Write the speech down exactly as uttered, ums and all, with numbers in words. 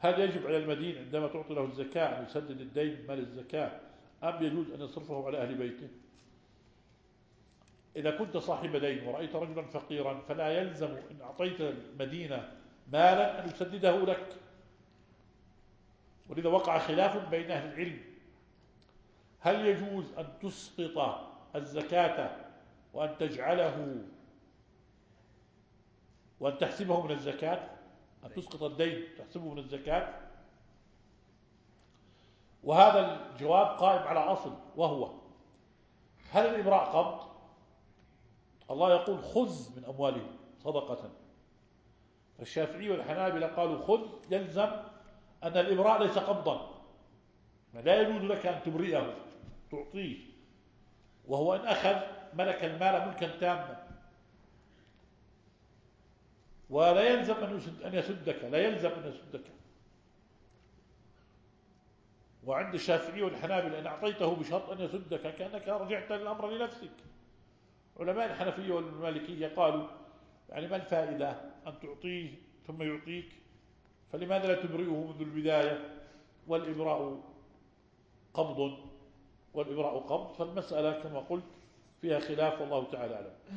هل يجب على المدين عندما تعطي له الزكاة أن يسدد الدين من مال الزكاة أم يجوز أن يصرفه على أهل بيته؟ إذا كنت صاحب دين ورأيت رجلا فقيرا فلا يلزم إن أعطيت المدينة مالا أن يسدده لك، ولذا وقع خلاف بين أهل العلم: هل يجوز أن تسقط الزكاة وأن تجعله وأن تحسبه من الزكاة، أن تسقط الدين تحسبه من الزكاة؟ وهذا الجواب قائم على أصل، وهو: هل الإبراء قبض؟ الله يقول: خذ من أموالهم صدقة. فالشافعي والحنابلة قالوا خذ يلزم أن الإبراء ليس قبضا، لا يجوز لك أن تبرئه تعطيه، وهو إن أخذ ملك المال ملكا تاما. ولا يلزم أن يسدك، لا يلزم أن يسدك. وعند الشافعي والحنابلة إن أعطيته بشرط أن يسدك كأنك رجعت الأمر لنفسك. علماء الحنفية والمالكية قالوا: يعني ما الفائدة أن تعطيه ثم يعطيك، فلماذا لا تبرئه منذ البداية؟ والإبراء قبض والإبراء قبض. فالمسألة كما قلت فيها خلاف، والله تعالى أعلم.